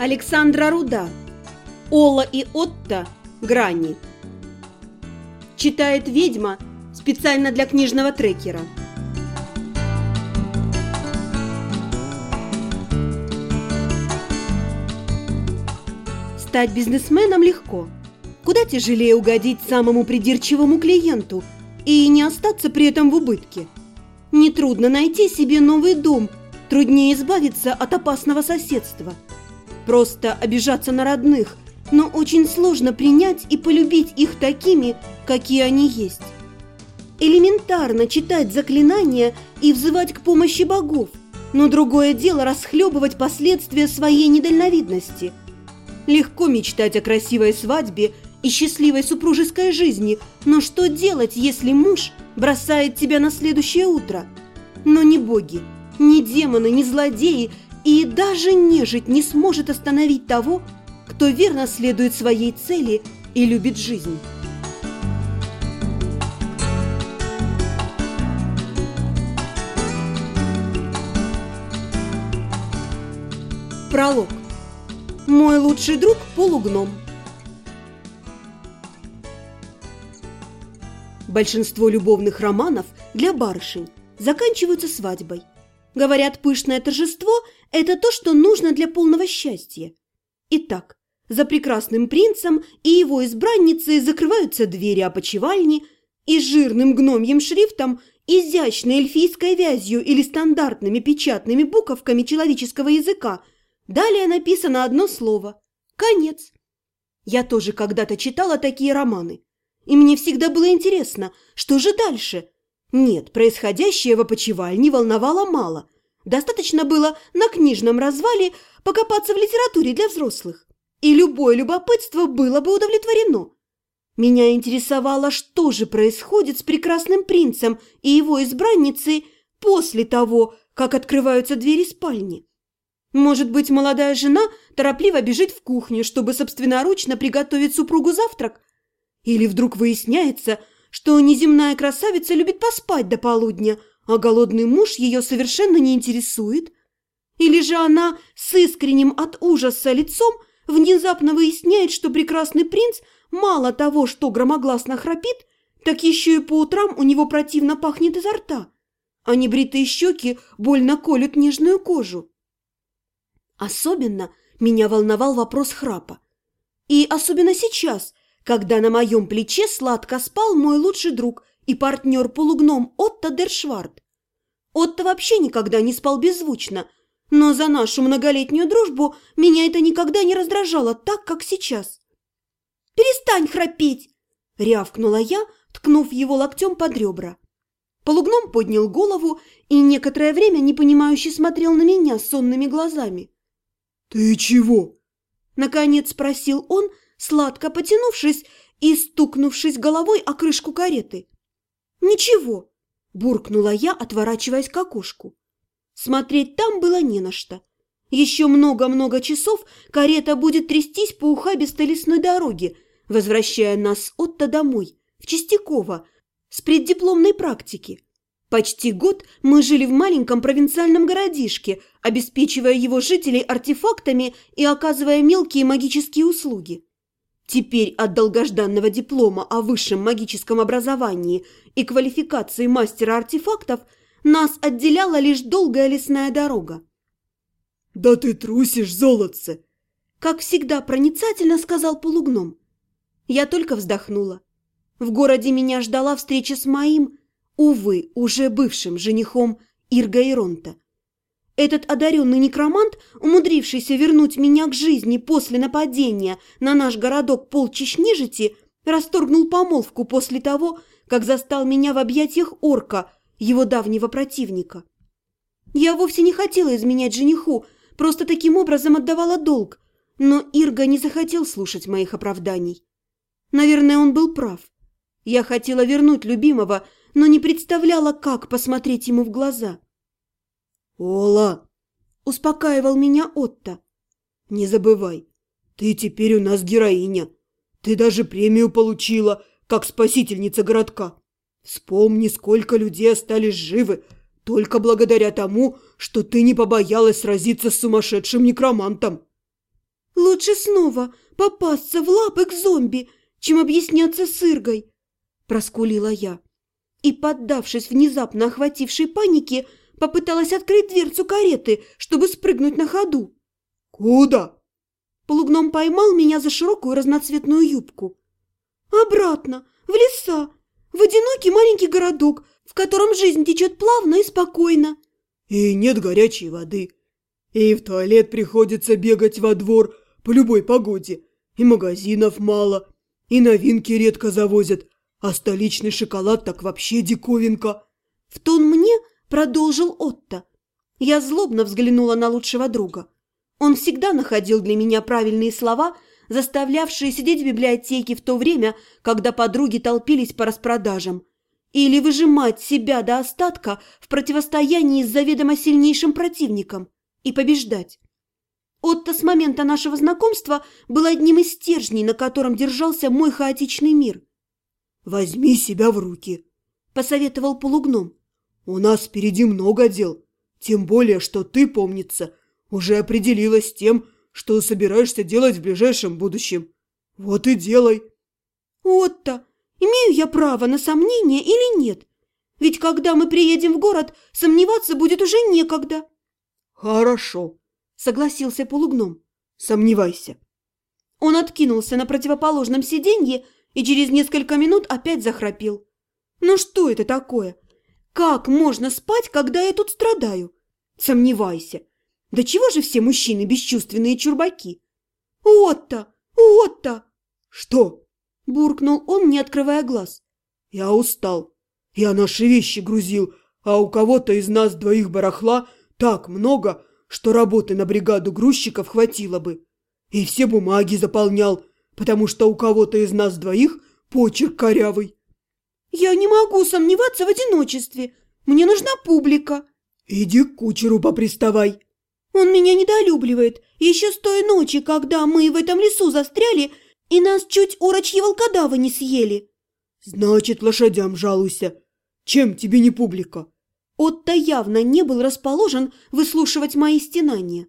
Александра Руда. Ола и Отто. Грани. Читает ведьма специально для книжного трекера. Стать бизнесменом легко. Куда тяжелее угодить самому придирчивому клиенту и не остаться при этом в убытке. Нетрудно найти себе новый дом, труднее избавиться от опасного соседства. Просто обижаться на родных, но очень сложно принять и полюбить их такими, какие они есть. Элементарно читать заклинания и взывать к помощи богов, но другое дело расхлебывать последствия своей недальновидности. Легко мечтать о красивой свадьбе и счастливой супружеской жизни, но что делать, если муж бросает тебя на следующее утро? Но ни боги, ни демоны, ни злодеи и даже нежить не сможет остановить того, кто верно следует своей цели и любит жизнь. Пролог. Мой лучший друг – полугном. Большинство любовных романов для барышень заканчиваются свадьбой. Говорят, пышное торжество – это то, что нужно для полного счастья. Итак, за прекрасным принцем и его избранницей закрываются двери опочивальни, и жирным гномьим шрифтом, изящной эльфийской вязью или стандартными печатными буковками человеческого языка далее написано одно слово – «Конец». Я тоже когда-то читала такие романы, и мне всегда было интересно, что же дальше. Нет, происходящее в опочивальне волновало мало. Достаточно было на книжном развале покопаться в литературе для взрослых, и любое любопытство было бы удовлетворено. Меня интересовало, что же происходит с прекрасным принцем и его избранницей после того, как открываются двери спальни. Может быть, молодая жена торопливо бежит в кухню, чтобы собственноручно приготовить супругу завтрак? Или вдруг выясняется, что неземная красавица любит поспать до полудня, а голодный муж ее совершенно не интересует? Или же она с искренним от ужаса лицом внезапно выясняет, что прекрасный принц мало того, что громогласно храпит, так еще и по утрам у него противно пахнет изо рта, а небритые щеки больно колют нежную кожу? Особенно меня волновал вопрос храпа. И особенно сейчас, когда на моем плече сладко спал мой лучший друг и партнер-полугном Отто Дершвард. Отто вообще никогда не спал беззвучно, но за нашу многолетнюю дружбу меня это никогда не раздражало так, как сейчас. «Перестань храпеть!» – рявкнула я, ткнув его локтем под ребра. Полугном поднял голову и некоторое время непонимающе смотрел на меня сонными глазами. «Ты чего?» – наконец спросил он, сладко потянувшись и стукнувшись головой о крышку кареты. «Ничего», – буркнула я, отворачиваясь к окошку. Смотреть там было не на что. Еще много-много часов карета будет трястись по ухабистой лесной дороге, возвращая нас с Отто домой, в Чистяково, с преддипломной практики. Почти год мы жили в маленьком провинциальном городишке, обеспечивая его жителей артефактами и оказывая мелкие магические услуги. Теперь от долгожданного диплома о высшем магическом образовании и квалификации мастера артефактов нас отделяла лишь долгая лесная дорога. «Да ты трусишь, золотце!» – как всегда проницательно сказал полугном. Я только вздохнула. В городе меня ждала встреча с моим, увы, уже бывшим женихом Ирга Иронта. Этот одаренный некромант, умудрившийся вернуть меня к жизни после нападения на наш городок полчищ нежити, расторгнул помолвку после того, как застал меня в объятиях орка, его давнего противника. Я вовсе не хотела изменять жениху, просто таким образом отдавала долг, но Ирга не захотел слушать моих оправданий. Наверное, он был прав. Я хотела вернуть любимого, но не представляла, как посмотреть ему в глаза. «Ола!» – успокаивал меня Отто. «Не забывай, ты теперь у нас героиня. Ты даже премию получила, как спасительница городка. Вспомни, сколько людей остались живы только благодаря тому, что ты не побоялась сразиться с сумасшедшим некромантом». Лучше снова попасться в лапы к зомби, чем объясняться с Иргой, проскулила я. И, поддавшись внезапно охватившей панике, попыталась открыть дверцу кареты, чтобы спрыгнуть на ходу. «Куда?» Полугном поймал меня за широкую разноцветную юбку. «Обратно, в леса, в одинокий маленький городок, в котором жизнь течет плавно и спокойно». «И нет горячей воды. И в туалет приходится бегать во двор по любой погоде. И магазинов мало, и новинки редко завозят, а столичный шоколад так вообще диковинка». В тон мне продолжил Отто. Я злобно взглянула на лучшего друга. Он всегда находил для меня правильные слова, заставлявшие сидеть в библиотеке в то время, когда подруги толпились по распродажам, или выжимать себя до остатка в противостоянии с заведомо сильнейшим противником и побеждать. Отто с момента нашего знакомства был одним из стержней, на котором держался мой хаотичный мир. «Возьми себя в руки», – посоветовал полугном. «У нас впереди много дел, тем более, что ты, помнится, уже определилась с тем, что собираешься делать в ближайшем будущем. Вот и делай». «Отто, имею я право на сомнение или нет? Ведь когда мы приедем в город, сомневаться будет уже некогда». «Хорошо», – согласился полугном. «Сомневайся». Он откинулся на противоположном сиденье и через несколько минут опять захрапел. «Ну что это такое? Как можно спать, когда я тут страдаю? Сомневайся. Да чего же все мужчины бесчувственные чурбаки?» «Отто! Отто!» «Что?» – буркнул он, не открывая глаз. «Я устал. Я наши вещи грузил, а у кого-то из нас двоих барахла так много, что работы на бригаду грузчиков хватило бы. И все бумаги заполнял, потому что у кого-то из нас двоих почерк корявый». «Я не могу сомневаться в одиночестве. Мне нужна публика». «Иди к кучеру поприставай». «Он меня недолюбливает. Еще с той ночи, когда мы в этом лесу застряли, и нас чуть орочьи волкодавы не съели». «Значит, лошадям жалуйся. Чем тебе не публика?» Отто явно не был расположен выслушивать мои стенания.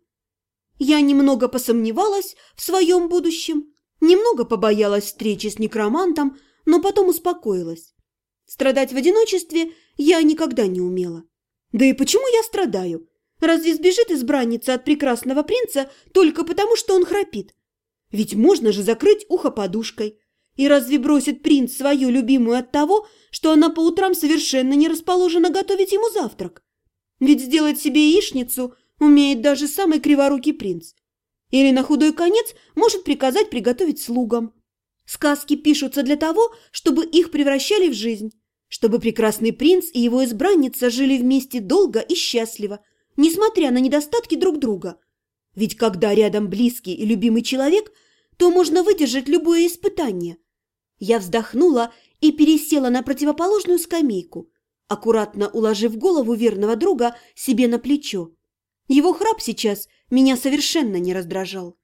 Я немного посомневалась в своем будущем, немного побоялась встречи с некромантом, но потом успокоилась. Страдать в одиночестве я никогда не умела. Да и почему я страдаю? Разве сбежит избранница от прекрасного принца только потому, что он храпит? Ведь можно же закрыть ухо подушкой. И разве бросит принц свою любимую от того, что она по утрам совершенно не расположена готовить ему завтрак? Ведь сделать себе яичницу умеет даже самый криворукий принц. Или на худой конец может приказать приготовить слугам. Сказки пишутся для того, чтобы их превращали в жизнь, чтобы прекрасный принц и его избранница жили вместе долго и счастливо, несмотря на недостатки друг друга. Ведь когда рядом близкий и любимый человек, то можно выдержать любое испытание. Я вздохнула и пересела на противоположную скамейку, аккуратно уложив голову верного друга себе на плечо. Его храп сейчас меня совершенно не раздражал.